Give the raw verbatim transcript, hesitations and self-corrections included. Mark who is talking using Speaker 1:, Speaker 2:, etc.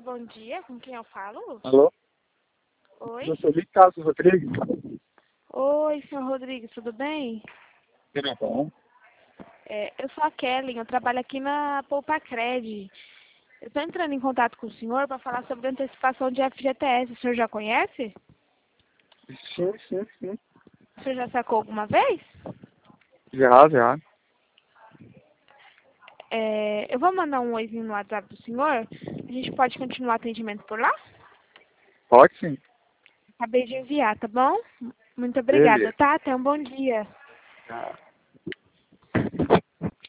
Speaker 1: bom dia. Com quem eu falo?
Speaker 2: Alô?
Speaker 1: Oi?
Speaker 2: Eu sou Ricardo Rodrigues.
Speaker 1: Oi, senhor Rodrigues, tudo bem?
Speaker 2: Tudo bom?
Speaker 1: É, eu sou a Kelly, eu trabalho aqui na Poupa Cred. Eu estou entrando em contato com o senhor para falar sobre a antecipação de F G T S. O senhor já conhece?
Speaker 2: Sim, sim, sim.
Speaker 1: O senhor já sacou alguma vez?
Speaker 2: Já, já.
Speaker 1: É, eu vou mandar um oizinho no WhatsApp do senhor. A gente pode continuar o atendimento por lá?
Speaker 2: Pode sim.
Speaker 1: Acabei de enviar, tá bom? Muito obrigada,
Speaker 2: Beleza.
Speaker 1: tá? Tenha um bom dia.
Speaker 2: Tá.